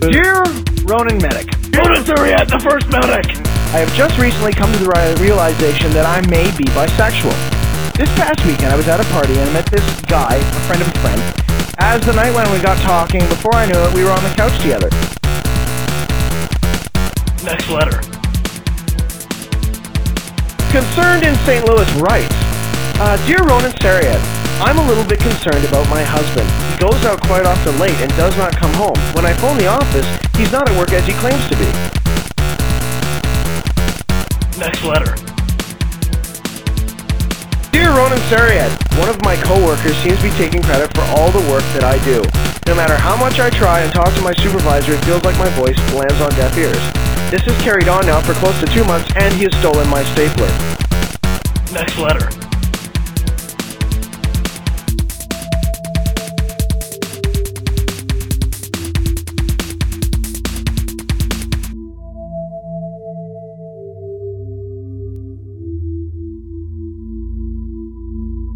Dear Ronan Medic. Ronan Suriat, the first medic! I have just recently come to the realization that I may be bisexual. This past weekend I was at a party and I met this guy, a friend of a friend. As the night went, we got talking. Before I knew it, we were on the couch together. Next letter. Concerned in St. Louis writes, Dear Ronan Sariat, I'm a little bit concerned about my husband. He goes out quite often late and does not come home. When I phone the office, he's not at work as he claims to be. Next letter. Dear Ronan Sariat, one of my co-workers seems to be taking credit for all the work that I do. No matter how much I try and talk to my supervisor, it feels like my voice lands on deaf ears. This has carried on now for close to 2 months, and he has stolen my stapler. Next letter.